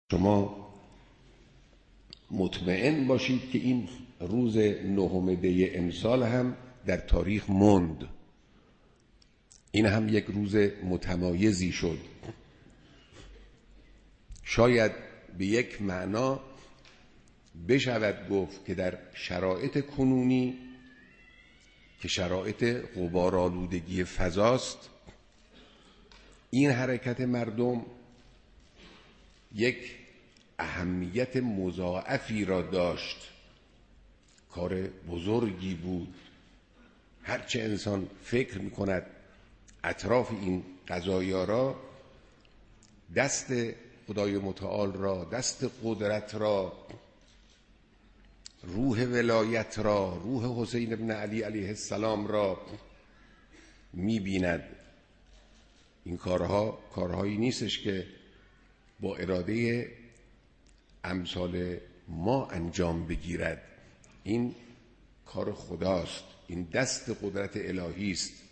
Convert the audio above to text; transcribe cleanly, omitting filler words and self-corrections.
شما مطمئن باشید که این روز 9 دی امسال هم در تاریخ موند. این هم یک روز متمایزی شد. شاید به یک معنا بشود گفت که در شرایط کنونی که شرایط غبارآلودگی فضاست، این حرکت مردم یک اهمیت مضاعفی را داشت. کار بزرگی بود. هرچه انسان فکر می‌کند اطراف این قضایا را، دست خدای متعال را، دست قدرت را، روح ولایت را، روح حسین ابن علی علیه السلام را می‌بیند. این کارهایی نیستش که با اراده امثال ما انجام بگیرد. این کار خداست. این دست قدرت الهی است.